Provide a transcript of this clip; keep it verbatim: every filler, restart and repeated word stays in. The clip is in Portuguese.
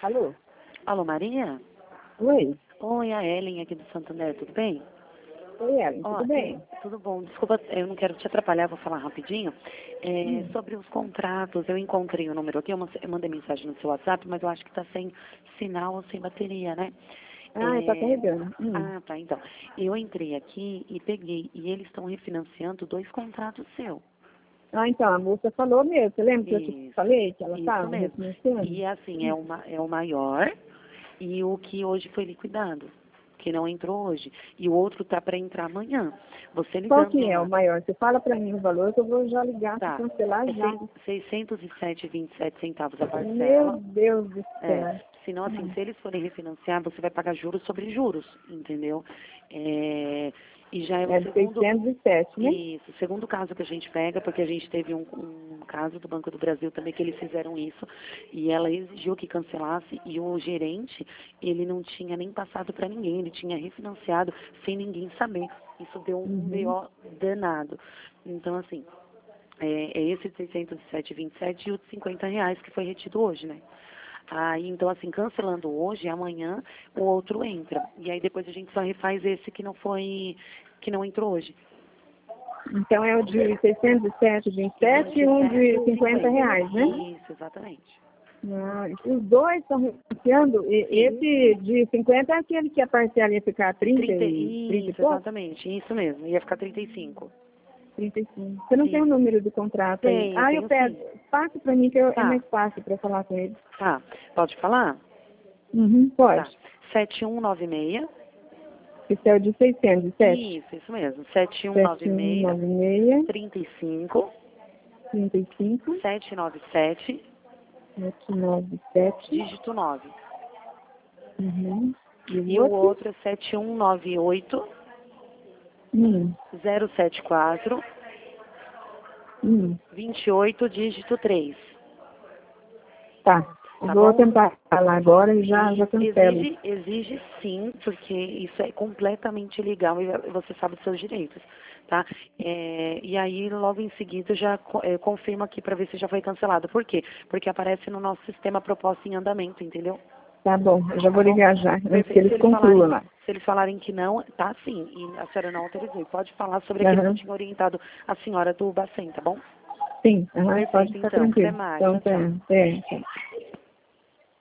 Alô? Alô, Maria? Oi? Oi, a Ellen aqui do Santander, tudo bem? Oi, Ellen, Ó, tudo bem? Tudo bom. Desculpa, eu não quero te atrapalhar, vou falar rapidinho. É, Hum. Sobre os contratos, eu encontrei o número aqui, eu mas- eu mandei mensagem no seu WhatsApp, mas eu acho que está sem sinal ou sem bateria, né? Ah, tá É, carregando. Hum. Ah, tá, então. Eu entrei aqui e peguei, e eles estão refinanciando dois contratos seus. Ah, então, a moça falou mesmo. Você lembra que eu te Isso, falei que ela isso estava mesmo. refinanciando? E assim, é, uma, é o maior e o que hoje foi liquidado, que não entrou hoje. E o outro tá para entrar amanhã. Você Qual ligando que é o lá. maior? Você fala pra mim o valor que eu vou já ligar para Tá. cancelar É já. sei- seiscentos e sete e vinte e sete centavos a Meu parcela. Deus do É, céu. senão, assim, Hum. se eles forem refinanciar, você vai pagar juros sobre juros, entendeu? É, e já é o É de segundo, seiscentos e sete, né? isso, o segundo caso que a gente pega, porque a gente teve um, um caso do Banco do Brasil também que eles fizeram isso, e ela exigiu que cancelasse, e o gerente, ele não tinha nem passado para ninguém, ele tinha refinanciado sem ninguém saber. Isso deu um Uhum. B O danado. Então, assim, é, é esse de seiscentos e sete e vinte e sete e o de cinquenta reais que foi retido hoje, né? Aí, então, assim, cancelando hoje, amanhã o outro entra. E aí depois a gente só refaz esse que não foi, que não entrou hoje. Então é o de seiscentos e sete, vinte e sete e um de cinquenta reais, né? Isso, exatamente. Ah, os dois estão refinanciando. E Sim. esse de cinquenta é aquele que a parcela ia ficar trinta trinta, e, trinta e isso, pouco? exatamente, isso mesmo. Ia ficar trinta e cinco. trinta e cinco. Você não tem o Isso. número do contrato aí? Tenho, Ah, eu tenho pego. sim. Passa para mim que eu- é Tá, mais fácil para falar com ele. tá. Pode falar? Uhum, Tá. pode. sete um nove seis. Esse é o de seiscentos e sete. Isso, isso mesmo. sete um sete nove um seis, nove seis, trinta e cinco, trinta e cinco, sete nove sete, sete nove sete. dígito nove. Uhum. E E o o outro? outro é sete um nove oito, Hum. zero sete quatro, Hum. vinte e oito, dígito três. Tá. Eu Tá vou bom? tentar falar agora e já, já E cancelo. exige, exige sim, porque isso é completamente legal e você sabe dos seus direitos, tá? É, e aí, logo em seguida, já co- é, confirma aqui para ver se já foi cancelado. Por quê? Porque aparece no nosso sistema proposta em andamento, entendeu? Tá bom, eu já vou Tá bom? ligar já, antes que Perfeito. eles Se eles concluam falarem, lá. se eles falarem que não, tá sim, e a senhora não autorizou. E pode falar sobre aquilo que eu Aham. tinha orientado a senhora do Bacen, tá bom? Sim, aham, pode Perfeito, ficar então. Até tranquilo. mais. Então, Tchau, tá, tchau. é, tá.